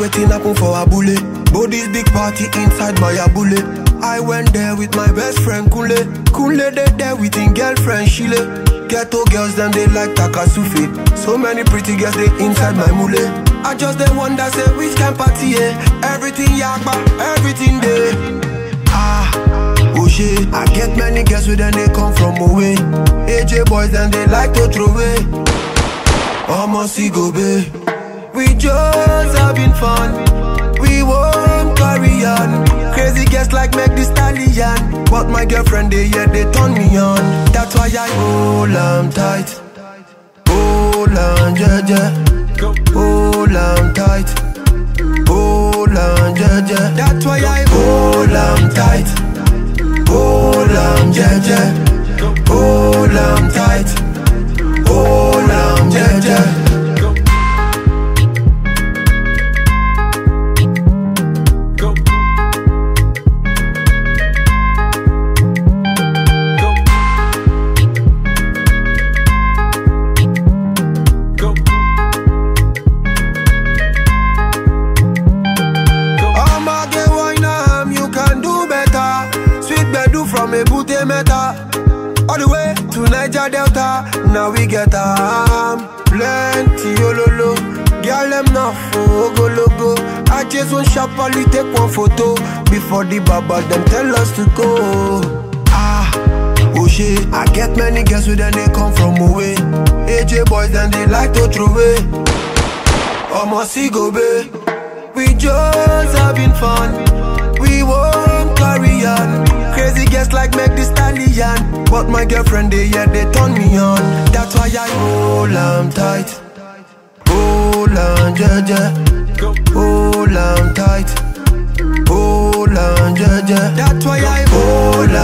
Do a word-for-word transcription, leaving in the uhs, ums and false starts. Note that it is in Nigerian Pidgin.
wetin happen for Abule. But this big party inside my Abule. I went there with my best friend Kunle. Kunle they there with him girlfriend Shile. Ghetto girls them they like Takasufi. So many pretty girls they inside my mule. I just they wonder say which kind party eh? Everything yakba, everything there. Ah, oh shit. I get many girls with them they come from away. A J boys and they like to throw away. Almost go be. We just having fun. We won't carry on. Crazy girls like make this stallion. But my girlfriend they yeah they turn me on. That's why I hold on tight. Hold on jeje. Hold on tight. Hold on jeje. That's why I hold on tight. Hold on jeje. Hold on tight. Hold on jeje. From a booty meta all the way to Niger Delta. Now we get um plenty ololo. Girl them now for go logo. I just want sharply take one photo before the baba them tell us to go. Ah, oh shit. I get many girls with them they come from away. A J boys and they like to throw away. Almost go be. We just having fun. We won't carry on. Crazy girls like make this stallion. But my girlfriend they yeah they turn me on. That's why I hold on tight. Hold on jeje. Hold on tight. Hold on jeje. That's why I hold